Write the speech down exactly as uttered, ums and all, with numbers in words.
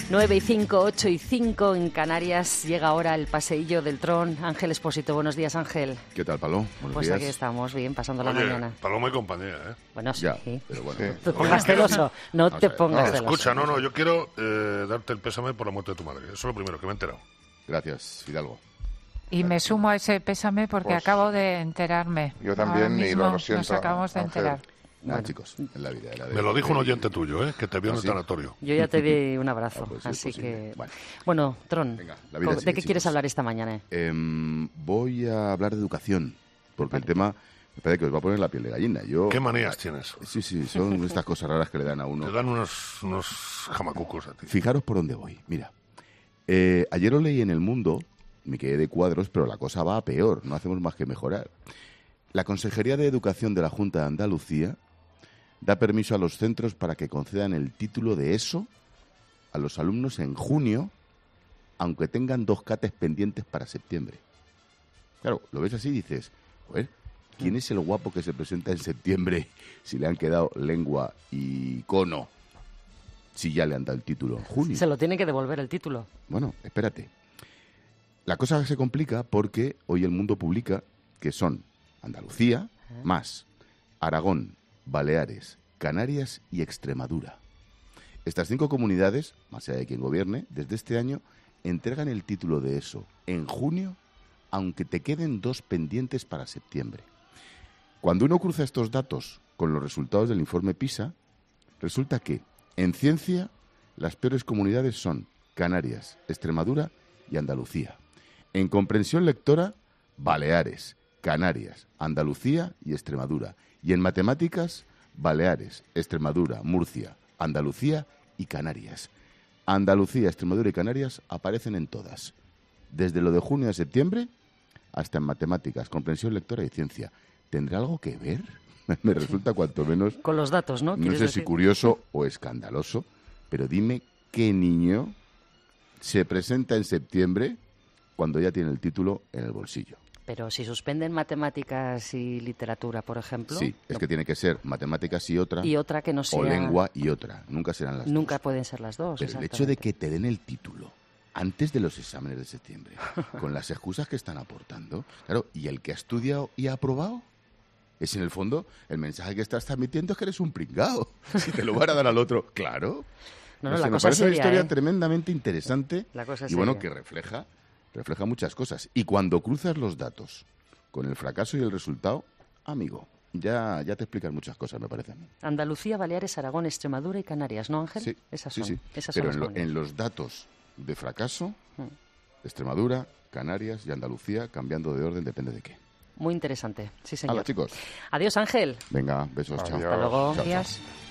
nueve y cinco, ocho y cinco en Canarias. Llega ahora el paseillo del Tron. Ángel Expósito, buenos días, Ángel. ¿Qué tal, Palo? Buenos pues días. aquí estamos, bien, pasando Oye, la mañana. Paloma y compañía, ¿eh? Bueno, sí. Ya, pero bueno. No te pongas celoso, no te pongas celoso. Escucha, no, no, yo quiero eh, darte el pésame por la muerte de tu madre. Eso es lo primero, que me he enterado. Gracias, Fidalgo. Y me sumo a ese pésame porque Pues, acabo de enterarme. Yo también, Ahora y mismo lo, lo siento, nos acabamos de Ángel. enterar. Nada, Bueno. chicos, en la vida. En la Me lo dijo un oyente tuyo, ¿eh? Que te vio ¿Ah, en el sí? tanatorio. Yo ya te di un abrazo, Ah, pues sí, es así posible. que... Bueno. Bueno, Tron, Venga, la vida ¿de sigue, qué quieres chicos. hablar esta mañana? Eh, voy a hablar de educación, porque el tema me parece que os va a poner la piel de gallina. Yo, ¿Qué manías tienes? Sí, sí, son estas cosas raras que le dan a uno. Te dan unos, unos jamacucos a ti. Fijaros por dónde voy. Mira, eh, ayer lo leí en El Mundo, me quedé de cuadros, pero la cosa va a peor, no hacemos más que mejorar. La Consejería de Educación de la Junta de Andalucía da permiso a los centros para que concedan el título de ESO a los alumnos en junio, aunque tengan dos cates pendientes para septiembre. Claro, lo ves así y dices, joder, ¿quién es el guapo que se presenta en septiembre si le han quedado lengua y cono? Si ya le han dado el título en junio. Se lo tiene que devolver el título. Bueno, espérate. La cosa se complica porque hoy El Mundo publica que son Andalucía más Aragón, Baleares, Canarias y Extremadura. Estas cinco comunidades, más allá de quien gobierne, desde este año entregan el título de ESO en junio, aunque te queden dos pendientes para septiembre. Cuando uno cruza estos datos con los resultados del informe PISA, resulta que en ciencia las peores comunidades son Canarias, Extremadura y Andalucía. En comprensión lectora, Baleares, Canarias, Andalucía y Extremadura. Y en matemáticas, Baleares, Extremadura, Murcia, Andalucía y Canarias. Andalucía, Extremadura y Canarias aparecen en todas. Desde lo de junio a septiembre hasta en matemáticas, comprensión lectora y ciencia. ¿Tendrá algo que ver? Me resulta cuanto menos... Con los datos, ¿no? No sé decir? si curioso o escandaloso, pero dime qué niño se presenta en septiembre cuando ya tiene el título en el bolsillo. Pero si suspenden matemáticas y literatura, por ejemplo... Sí, es no. que tiene que ser matemáticas y otra, Y otra que no sea... o lengua y otra. Nunca serán las Nunca dos. pueden ser las dos, Pero el hecho de que te den el título antes de los exámenes de septiembre, con las excusas que están aportando, claro, y el que ha estudiado y ha aprobado, es en el fondo, el mensaje que estás transmitiendo es que eres un pringao. Si te lo van a dar al otro, claro. No, no, sé, la me cosa parece una seria, historia ¿eh? tremendamente interesante La cosa y bueno, seria. que refleja, refleja muchas cosas. Y cuando cruzas los datos con el fracaso y el resultado, amigo, ya, ya te explican muchas cosas, me parece a mí. Andalucía, Baleares, Aragón, Extremadura y Canarias, ¿no, Ángel? Sí, Esas sí, son, sí. esas Pero son en, las lo- comunidades. en los datos de fracaso, Mm. Extremadura, Canarias y Andalucía, cambiando de orden, depende de qué. Muy interesante, sí, señor. Hala, chicos. Adiós, Ángel. Venga, besos, chao. Adiós. Hasta luego. Chao, chao. Adiós.